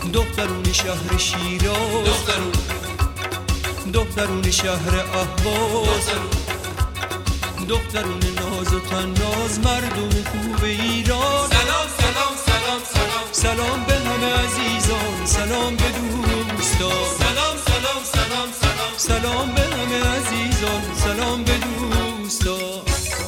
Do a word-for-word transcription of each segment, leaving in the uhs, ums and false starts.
دخترون شهر شیراز، دخترون دخترون شهر اهواز، دخترون ناز و تناز، مردم خوب ایران. سلام سلام سلام سلام سلام به همه عزیزان، سلام به دوستان. سلام سلام سلام سلام سلام به همه عزیزان، سلام به دوستان.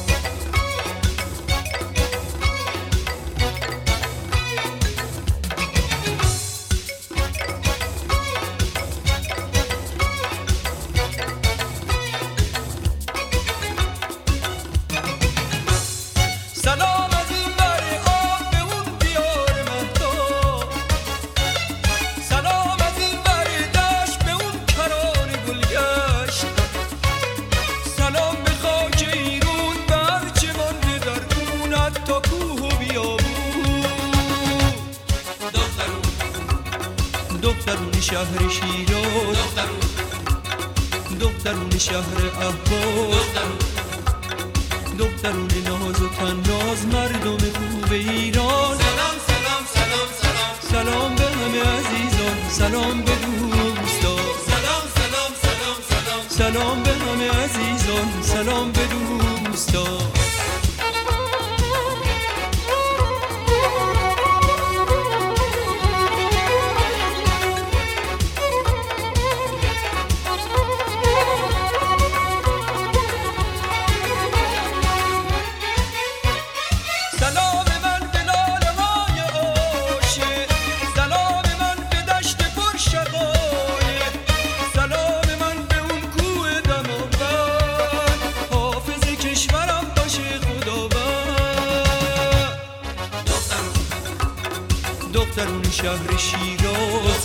سلام از این بر آب به اون دیار مهتاب، سلام از این بر دشت به اون کران گلگشت، سلام به خاک ایرون به هر چه مانده در اون، حتی کوه و بیابون. دخترون دخترون شهر شیراز، دخترون دخترون شهر اهواز، دخترون دخترون ناز و تناز، مردم خوب ایران. سلام سلام سلام سلام سلام به همه عزیزان، سلام به دوستان. سلام سلام سلام سلام سلام به همه عزیزان، سلام به دوستان. سلام من به لاله‌های عاشق، سلام من به دشت پر شقایق، سلام من به اون کوه دماوند، حافظ کشورم باشه خداوند. دخترون دخترون شهر شیراز،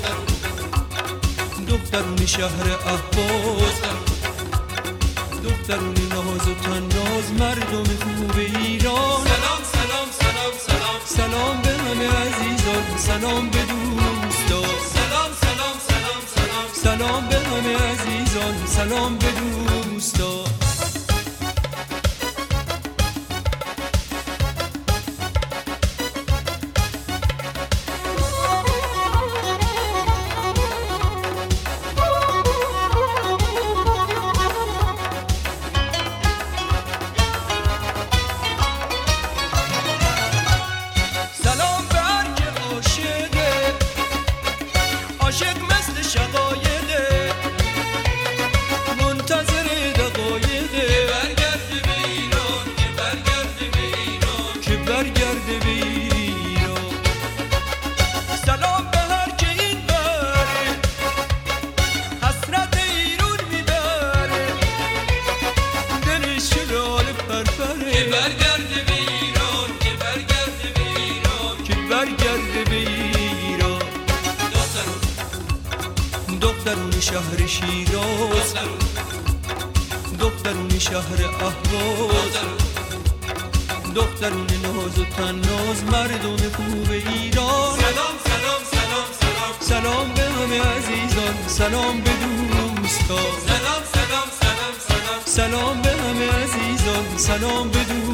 دخترون شهر اهواز، دخترون ناز و تناز، مردم خوب ایران. سلام سلام سلام سلام سلام به همه عزیزان، سلام به دوستان. سلام سلام سلام سلام سلام به همه عزیزان، سلام به دوستان. سلام به هر که عاشقه، عاشق مثل شقایقه، منتظر دقایقه برگرده به ایران، که برگرده به ایران که برگرده به ایران. سلام به هر که این بره، حسرت ایرون میبره، دلش شلال که پرپره، برگرده به ایران، که برگرده به ایران که برگرده به ایران. دخترون دخترون شهر شیراز، دخترون دخترون شهر اهواز، دخترون دخترون ناز و تناز، مردم خوب ایران. سلام سلام سلام سلام سلام به همه عزیزان، سلام به دوستان. سلام سلام سلام سلام سلام به همه عزیزان، سلام به دوستان.